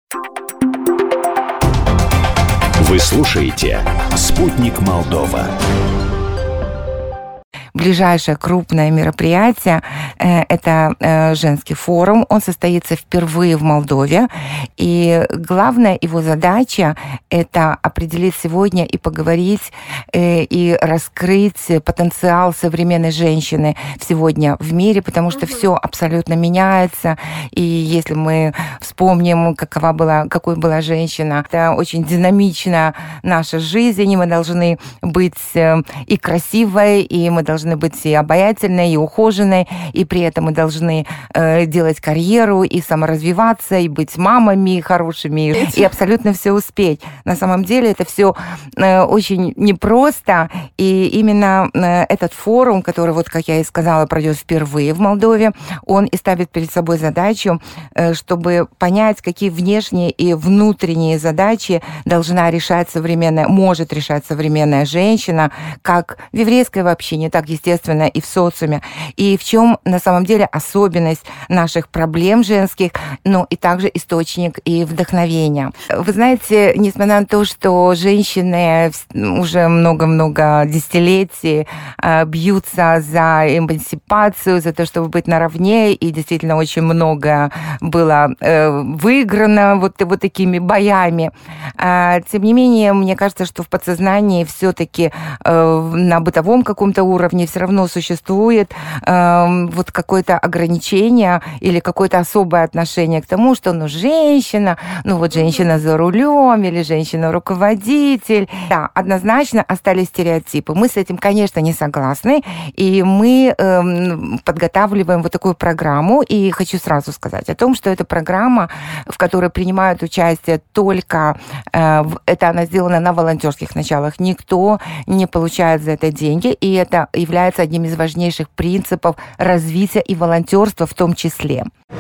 Вы слушаете «Спутник Молдова». Ближайшее крупное мероприятие – это женский форум. Он состоится впервые в Молдове. И главная его задача – это определить сегодня и поговорить, и раскрыть потенциал современной женщины сегодня в мире, потому что все абсолютно меняется. И если мы вспомним, какой была женщина, это очень динамична наша жизнь, и мы должны быть и красивой, и мы должны быть и обаятельной, и ухоженной, и при этом мы должны делать карьеру, и саморазвиваться, и быть мамами хорошими, и абсолютно все успеть. На самом деле это все очень непросто, и именно этот форум, который, вот как я и сказала, пройдет впервые в Молдове, он и ставит перед собой задачу, чтобы понять, какие внешние и внутренние задачи может решать современная женщина, как в еврейской общине, так, естественно, и в социуме. И в чем на самом деле особенность наших проблем женских, но и также источник и вдохновения. Вы знаете, несмотря на то, что женщины уже много-много десятилетий бьются за эмансипацию, за то, чтобы быть наравне, и действительно очень много было выиграно вот такими боями. Тем не менее, мне кажется, что в подсознании все-таки на бытовом каком-то уровне все равно существует вот какое-то ограничение или какое-то особое отношение к тому, что женщина, женщина за рулем или женщина-руководитель. Да, однозначно остались стереотипы. Мы с этим, конечно, не согласны, и мы подготавливаем вот такую программу, и хочу сразу сказать о том, что это программа, в которой принимают участие только, это она сделана на волонтерских началах, никто не получает за это деньги, и это является одним из важнейших принципов развития и волонтерства в том числе.